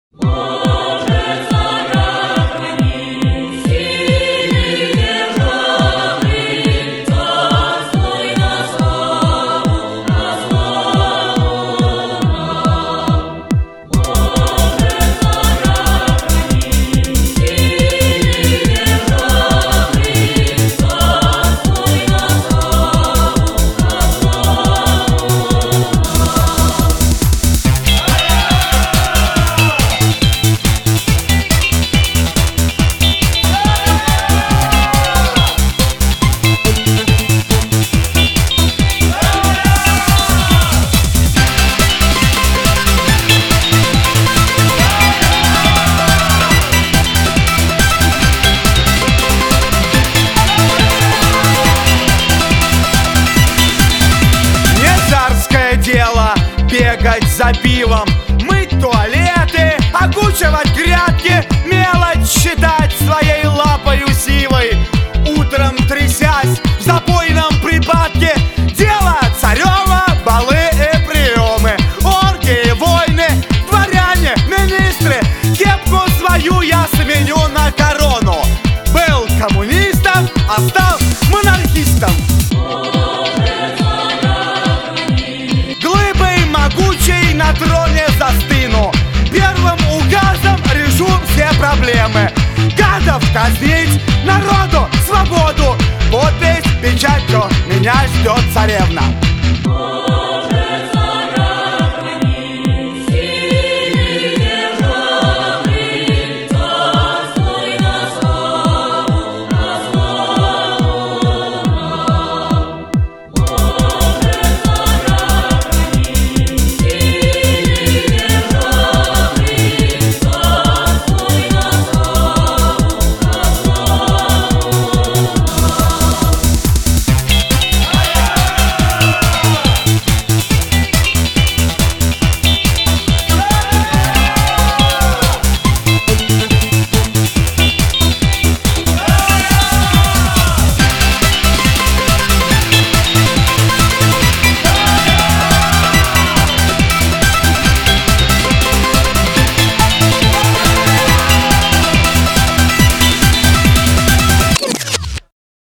Бегать за пивом, мыть туалеты, окучивать грядки, мелочь считать своей лапою сивой. Утром трясясь в запойном припадке, дело царева, балы и приемы, оргии, войны, дворяне, министры. Кепку свою я сменю на корону. Был коммунистом, а стал монархистом. На троне застыну, первым указом решу все проблемы. Гадов казнить, народу свободу, подпись печатью, меня ждет царевна.